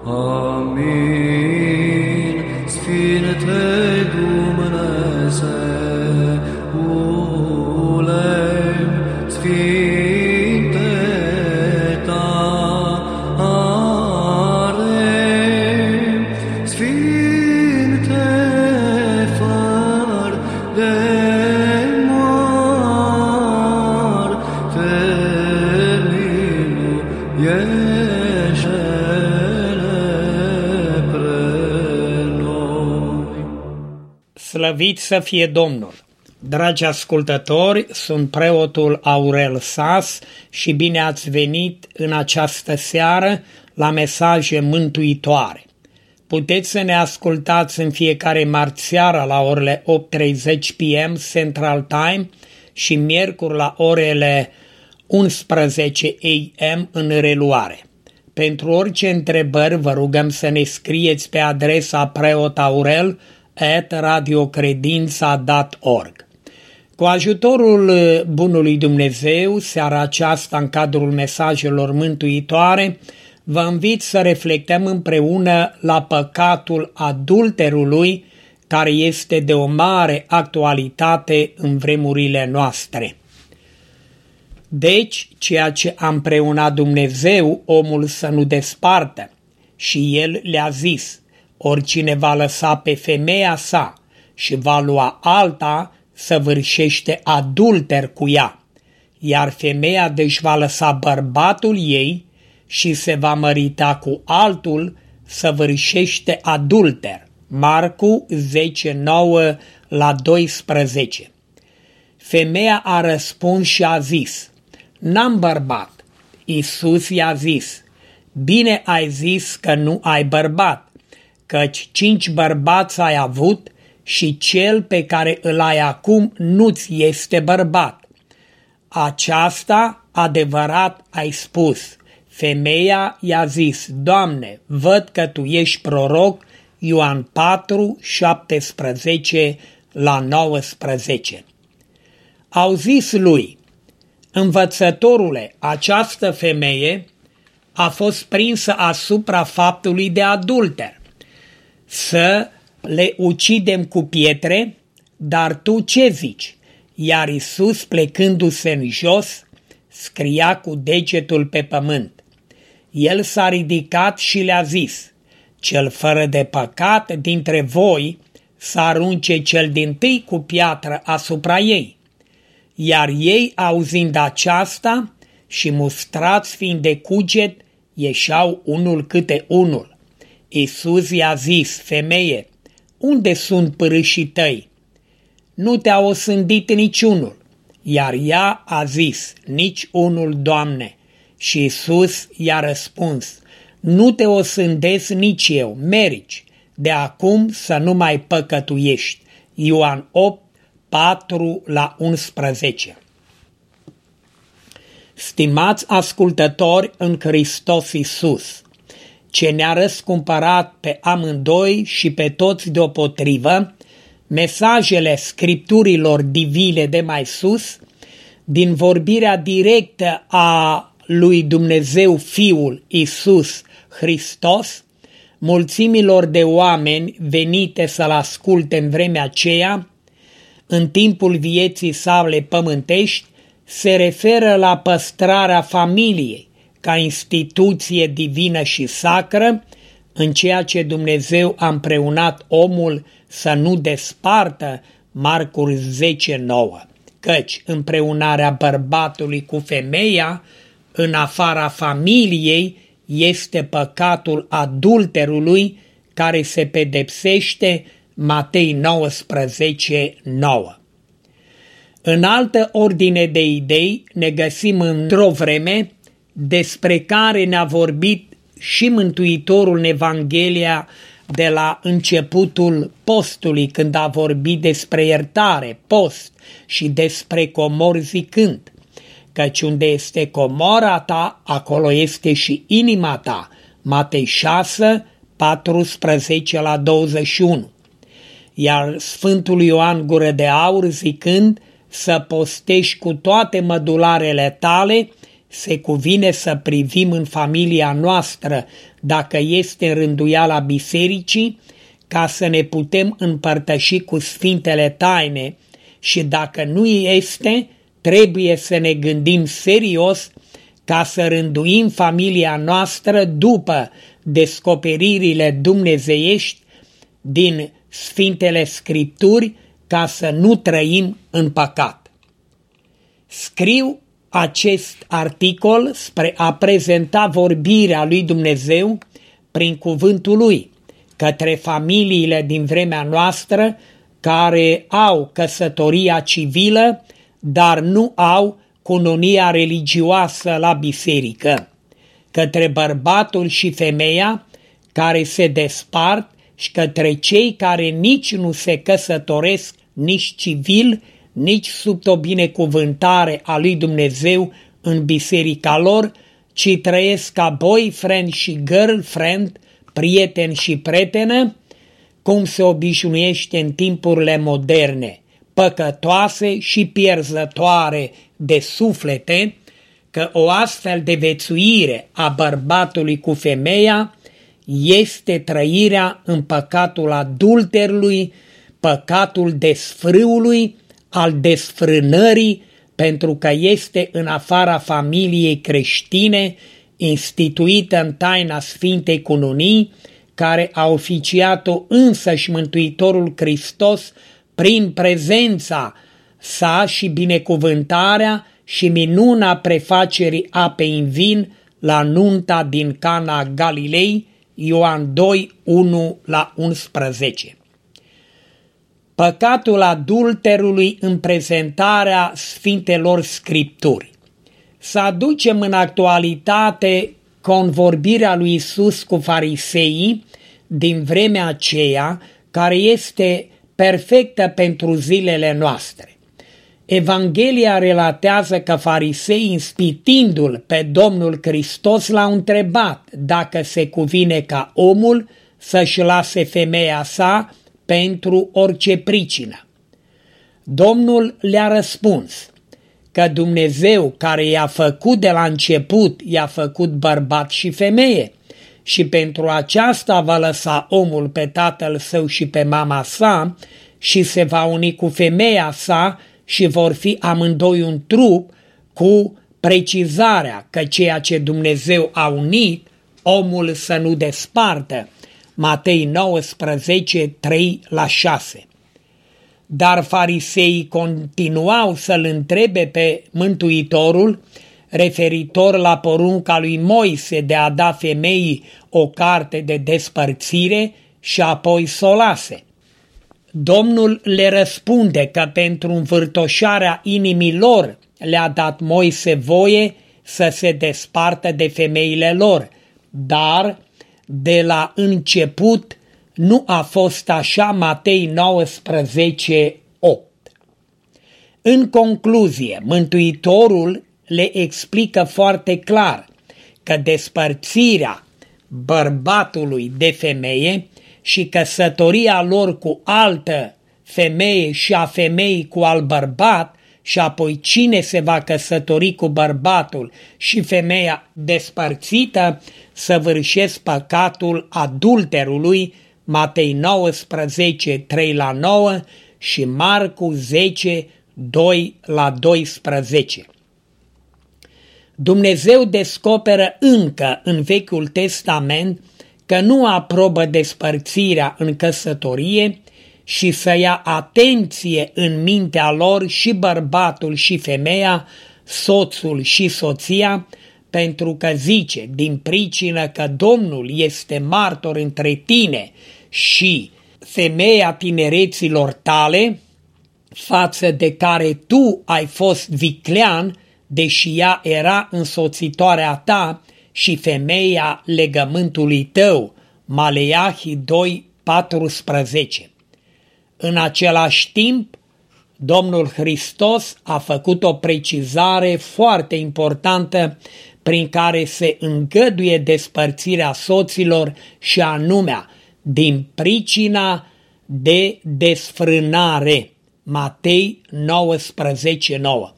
Amin. Sfinte Dumnezeule, Sfinte tare, Sfinte fără de moarte, miluiește-ne pre noi. Slăvit să fie Domnul! Dragi ascultători, sunt preotul Aurel Sas și bine ați venit în această seară la mesaje mântuitoare. Puteți să ne ascultați în fiecare marți seara la orele 8:30 p.m. Central Time și miercuri la orele 11 a.m. în reluare. Pentru orice întrebări vă rugăm să ne scrieți pe adresa preotaurel@radiocredința.org. Cu ajutorul bunului Dumnezeu, seara aceasta în cadrul mesajelor mântuitoare, vă invit să reflectăm împreună la păcatul adulterului, care este de o mare actualitate în vremurile noastre. Deci, ceea ce a împreunat Dumnezeu, omul să nu despartă, și el le-a zis: oricine va lăsa pe femeia sa și va lua alta, săvârșește adulter cu ea, iar femeia deci va lăsa bărbatul ei și se va mărita cu altul, săvârșește adulter. Marcu 10:9-12. Femeia a răspuns și a zis: n-am bărbat. Iisus i-a zis: bine ai zis că nu ai bărbat, căci 5 bărbați ai avut și cel pe care îl ai acum nu-ți este bărbat. Aceasta adevărat ai spus. Femeia i-a zis: Doamne, văd că tu ești proroc. Ioan 4:17-19. Au zis lui: Învățătorule, această femeie a fost prinsă asupra faptului de adulter. Să le ucidem cu pietre? Dar tu ce zici? Iar Iisus, plecându-se în jos, scria cu degetul pe pământ. El s-a ridicat și le-a zis: cel fără de păcat dintre voi să arunce cel dintâi cu piatră asupra ei. Iar ei, auzind aceasta și mustrați fiind de cuget, ieșeau unul câte unul. Iisus i-a zis: femeie, unde sunt pârâșii tăi? Nu te-a osândit niciunul. Iar ea a zis: nici unul, Doamne. Și Iisus i-a răspuns: nu te osândesc nici eu, merici, de acum să nu mai păcătuiești. Ioan 8:4-11. Stimați ascultători în Hristos Iisus, ce ne-a răscumpărat pe amândoi și pe toți deopotrivă, mesajele scripturilor divine de mai sus, din vorbirea directă a lui Dumnezeu Fiul Iisus Hristos, mulțimilor de oameni venite să-L asculte în vremea aceea, în timpul vieții sale pământești, se referă la păstrarea familiei ca instituție divină și sacră, în ceea ce Dumnezeu a împreunat omul să nu despartă, Marcu 10:9, căci împreunarea bărbatului cu femeia în afara familiei este păcatul adulterului, care se pedepsește, Matei 19:9. În altă ordine de idei ne găsim într-o vreme despre care ne-a vorbit și Mântuitorul în Evanghelia de la începutul postului, când a vorbit despre iertare, post și despre comori, zicând: căci unde este comora ta, acolo este și inima ta. Matei 6:14-21. Iar Sfântul Ioan Gură de Aur zicând: să postești cu toate mădularele tale se cuvine să privim în familia noastră dacă este în rânduiala bisericii, ca să ne putem împărtăși cu Sfintele Taine, și dacă nu este, trebuie să ne gândim serios ca să rânduim familia noastră după descoperirile dumnezeiești din Sfintele Scripturi, ca să nu trăim în păcat. Scriu acest articol spre a prezenta vorbirea lui Dumnezeu prin cuvântul lui către familiile din vremea noastră care au căsătoria civilă, dar nu au cununia religioasă la biserică, către bărbatul și femeia care se despart și către cei care nici nu se căsătoresc, nici civil, nici sub o binecuvântare a lui Dumnezeu în biserica lor, ci trăiesc ca boyfriend și girlfriend, prieten și prietenă, cum se obișnuiește în timpurile moderne, păcătoase și pierzătoare de suflete, că o astfel de vețuire a bărbatului cu femeia este trăirea în păcatul adulterului, păcatul desfrâului, al desfrânării, pentru că este în afara familiei creștine, instituită în taina Sfintei Cununii, care a oficiat-o însăși Mântuitorul Hristos prin prezența sa și binecuvântarea și minuna prefacerii apei în vin la nunta din Cana Galilei, Ioan 2, 1-11. Păcatul adulterului în prezentarea Sfintelor Scripturi. Să aducem în actualitate convorbirea lui Iisus cu fariseii din vremea aceea, care este perfectă pentru zilele noastre. Evanghelia relatează că fariseii, înspitindu-l pe Domnul Hristos, l-au întrebat dacă se cuvine ca omul să-și lase femeia sa pentru orice pricină. Domnul le-a răspuns că Dumnezeu, care i-a făcut de la început, i-a făcut bărbat și femeie, și pentru aceasta va lăsa omul pe tatăl său și pe mama sa și se va uni cu femeia sa și vor fi amândoi un trup, cu precizarea că ceea ce Dumnezeu a unit, omul să nu despartă. Matei 19, 3-6. Dar fariseii continuau să-l întrebe pe Mântuitorul referitor la porunca lui Moise de a da femeii o carte de despărțire și apoi să o lase. Domnul le răspunde că pentru învârtoșarea inimii lor le-a dat Moise voie să se despartă de femeile lor, dar de la început nu a fost așa. Matei 19, 8. În concluzie, Mântuitorul le explică foarte clar că despărțirea bărbatului de femeie și căsătoria lor cu altă femeie și a femeii cu alt bărbat, și apoi cine se va căsători cu bărbatul și femeia despărțită, săvârșesc păcatul adulterului, Matei 19, 3-9 și Marcu 10, 2-12. Dumnezeu descoperă încă în Vechiul Testament că nu aprobă despărțirea în căsătorie și să ia atenție în mintea lor și bărbatul și femeia, soțul și soția, pentru că zice, din pricină că Domnul este martor între tine și femeia tinereților tale, față de care tu ai fost viclean, deși ea era însoțitoarea ta și femeia legământului tău, Maleahi 2, 14. În același timp, Domnul Hristos a făcut o precizare foarte importantă prin care se îngăduie despărțirea soților și anume din pricina de desfrânare. Matei 19, 9.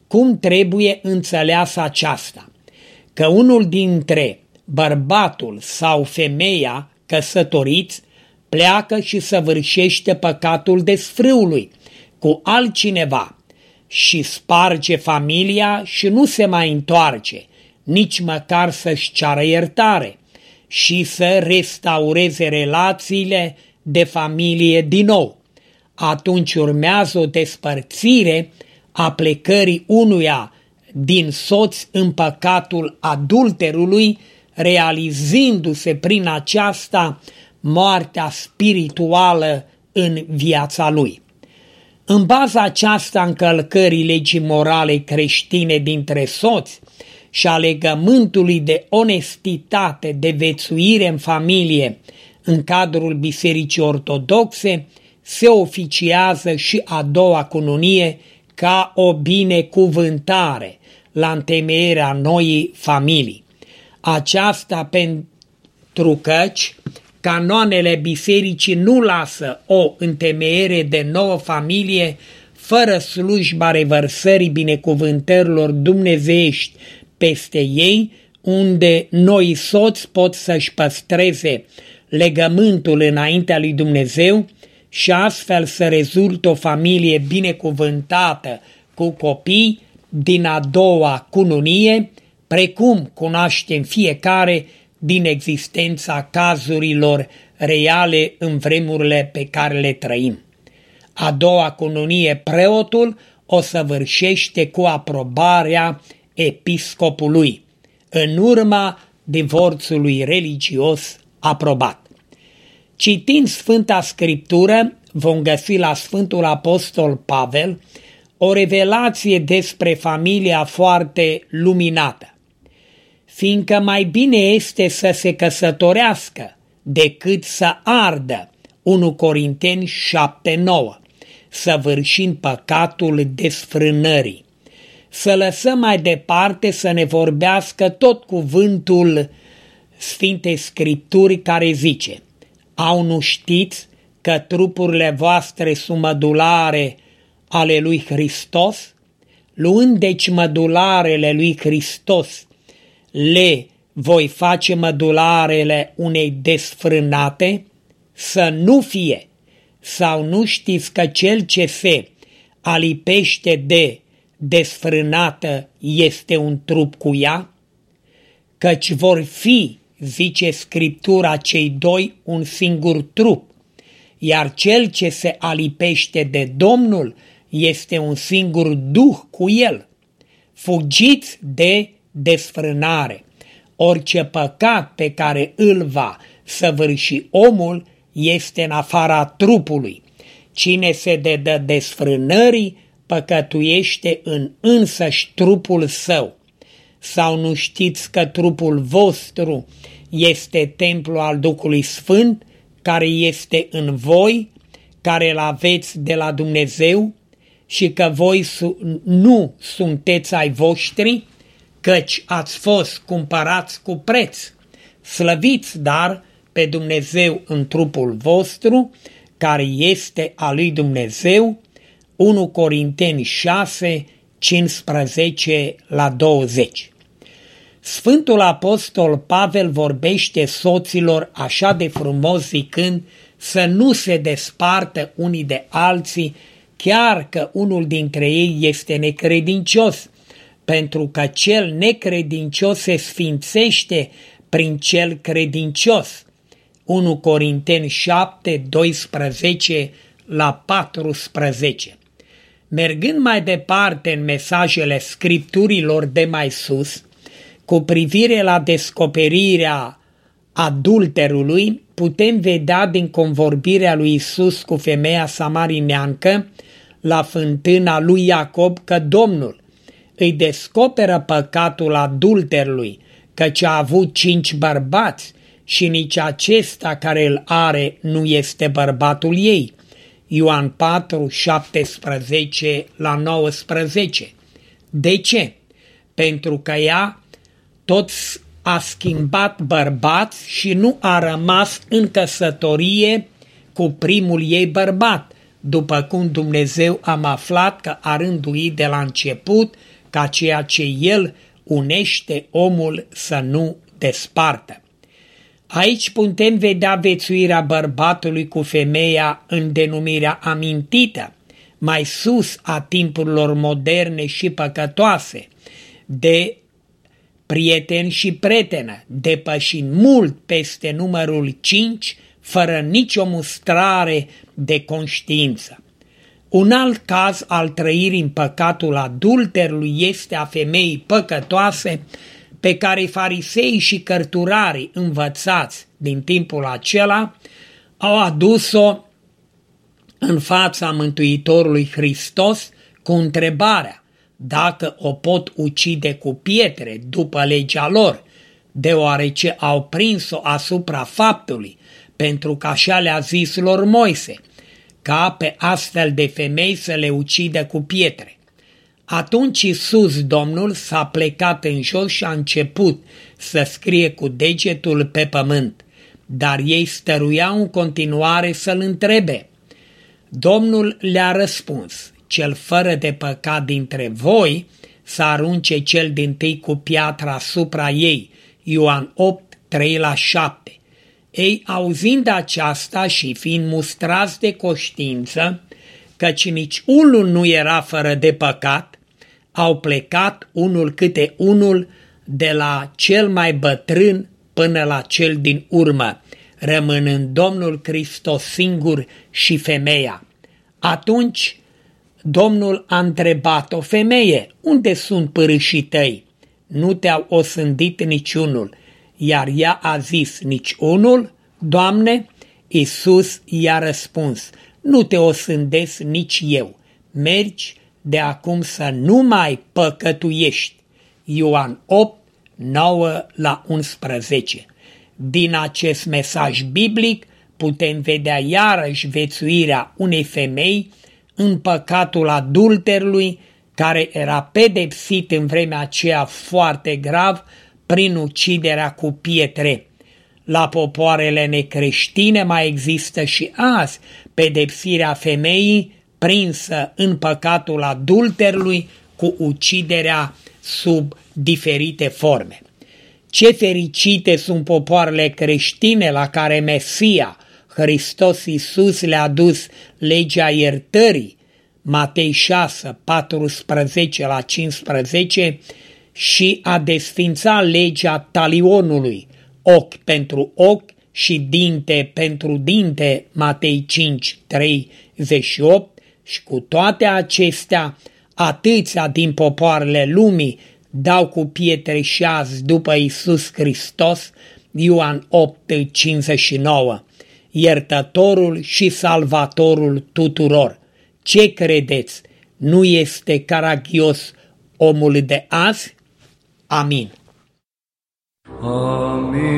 Cum trebuie înțeleasă aceasta? Că unul dintre bărbatul sau femeia căsătoriți pleacă și săvârșește păcatul desfrâului cu altcineva și sparge familia și nu se mai întoarce, nici măcar să-și ceară iertare și să restaureze relațiile de familie din nou. Atunci urmează o despărțire a plecării unuia din soț în păcatul adulterului, realizându-se prin aceasta moartea spirituală în viața lui. În baza aceasta încălcării legii morale creștine dintre soți și a legământului de onestitate de viețuire în familie în cadrul Bisericii Ortodoxe, se oficiază și a doua cununie ca o binecuvântare la întemeierea noii familii. Aceasta pentru căci canoanele bisericii nu lasă o întemeiere de nouă familie fără slujba revărsării binecuvântărilor dumnezeiești peste ei, unde noi soți pot să-și păstreze legământul înaintea lui Dumnezeu și astfel să rezulte o familie binecuvântată cu copii din a doua cununie, precum cunoaștem fiecare din existența cazurilor reale în vremurile pe care le trăim. A doua cununie, preotul o săvârșește cu aprobarea episcopului, în urma divorțului religios aprobat. Citind Sfânta Scriptură, vom găsi la Sfântul Apostol Pavel o revelație despre familia foarte luminată. Fiindcă mai bine este să se căsătorească decât să ardă, 1 Corinteni 7:9, săvârșind păcatul desfrânării. Să lăsăm mai departe să ne vorbească tot cuvântul Sfintei Scripturi care zice: au nu știți că trupurile voastre sunt mădulare ale lui Hristos? Luând deci mădularele lui Hristos, le voi face mădularele unei desfrânate? Să nu fie! Sau nu știți că cel ce se alipește de desfrânată este un trup cu ea? Căci vor fi, zice Scriptura, cei doi un singur trup, iar cel ce se alipește de Domnul este un singur duh cu el. Fugiți de desfrânare. Orice păcat pe care îl va săvârși omul este în afara trupului. Cine se dedă desfrânării păcătuiește în însăși trupul său. Sau nu știți că trupul vostru este templu al Duhului Sfânt, care este în voi, care îl aveți de la Dumnezeu, și că voi nu sunteți ai voștri, căci ați fost cumpărați cu preț. Slăviți dar pe Dumnezeu în trupul vostru, care este al lui Dumnezeu, 1 Corinteni 6, 15-20. Sfântul Apostol Pavel vorbește soților așa de frumos zicând să nu se despartă unii de alții, chiar că unul dintre ei este necredincios, pentru că cel necredincios se sfințește prin cel credincios. 1 Corinteni 7, 12-14. Mergând mai departe în mesajele Scripturilor de mai sus, cu privire la descoperirea adulterului, putem vedea din convorbirea lui Isus cu femeia samarineancă la fântâna lui Iacob că Domnul îi descoperă păcatul adulterului, căci a avut 5 bărbați și nici acesta care îl are nu este bărbatul ei. Ioan 4, 17-19. De ce? Pentru că ea tot a schimbat bărbați și nu a rămas în căsătorie cu primul ei bărbat, după cum Dumnezeu am aflat că a rânduit de la început ca ceea ce El unește omul să nu despartă. Aici putem vedea viețuirea bărbatului cu femeia în denumirea amintită, mai sus a timpurilor moderne și păcătoase, de prieten și prietenă, depășind mult peste numărul 5, fără nicio mustrare de conștiință. Un alt caz al trăirii în păcatul adulterului este a femeii păcătoase pe care fariseii și cărturarii învățați din timpul acela au adus-o în fața Mântuitorului Hristos cu întrebarea dacă o pot ucide cu pietre după legea lor, deoarece au prins-o asupra faptului, pentru că așa le-a zis lor Moise, ca pe astfel de femei să le ucidă cu pietre. Atunci Iisus Domnul s-a plecat în jos și a început să scrie cu degetul pe pământ, dar ei stăruiau în continuare să-l întrebe. Domnul le-a răspuns, cel fără de păcat dintre voi să arunce cel dintâi cu piatra asupra ei, Ioan 8, 3-7. Ei, auzind aceasta și fiind mustrați de conștiință, căci nici unul nu era fără de păcat, au plecat unul câte unul de la cel mai bătrân până la cel din urmă, rămânând Domnul Hristos singur și femeia. Atunci Domnul a întrebat-o, femeie, unde sunt părâșii tăi? Nu te-au osândit niciunul. Iar ea a zis, nici unul, Doamne? Iisus i-a răspuns, nu te osândesc nici eu. Mergi de acum să nu mai păcătuiești. Ioan 8, 9-11. Din acest mesaj biblic putem vedea iarăși viețuirea unei femei în păcatul adulterului, care era pedepsit în vremea aceea foarte grav prin uciderea cu pietre. La popoarele necreștine mai există și azi pedepsirea femeii prinsă în păcatul adulterului cu uciderea sub diferite forme. Ce fericite sunt popoarele creștine la care Mesia, Hristos Iisus, le-a adus legea iertării, Matei 6, 14-15, și a desfințat legea talionului, ochi pentru ochi și dinte pentru dinte, Matei 5, 38, și cu toate acestea, atâția din popoarele lumii dau cu pietre și azi după Iisus Hristos, Ioan 8, 59, iertătorul și salvatorul tuturor. Ce credeți? Nu este caragios omul de azi? Amin. Amin.